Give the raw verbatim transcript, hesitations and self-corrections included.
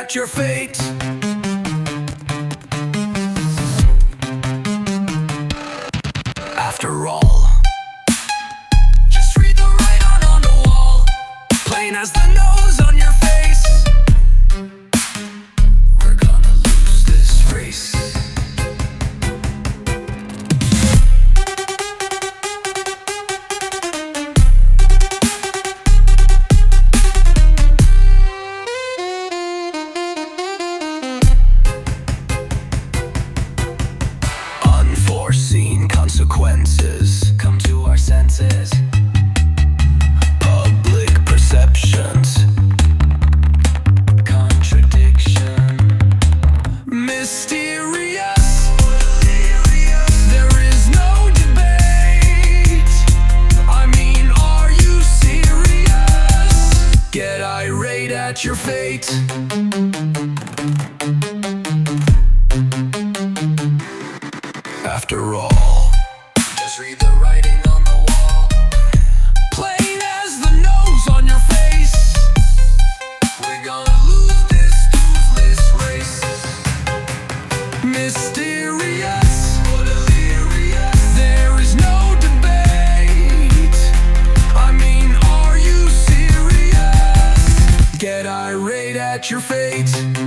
at your fate. After all, just read the writing on the wall, plain as the nose on your face. We're gonna lose this race. Unforeseen consequences come to our senses. Public perceptions, contradiction, mysterious. There is no debate. I mean, are you serious? Get irate at your fate. After all, just read the writing on the wall, plain as the nose on your face. We're gonna lose this toothless race. Mysterious, delirious. There is no debate. I mean, are you serious? Get irate at your fate.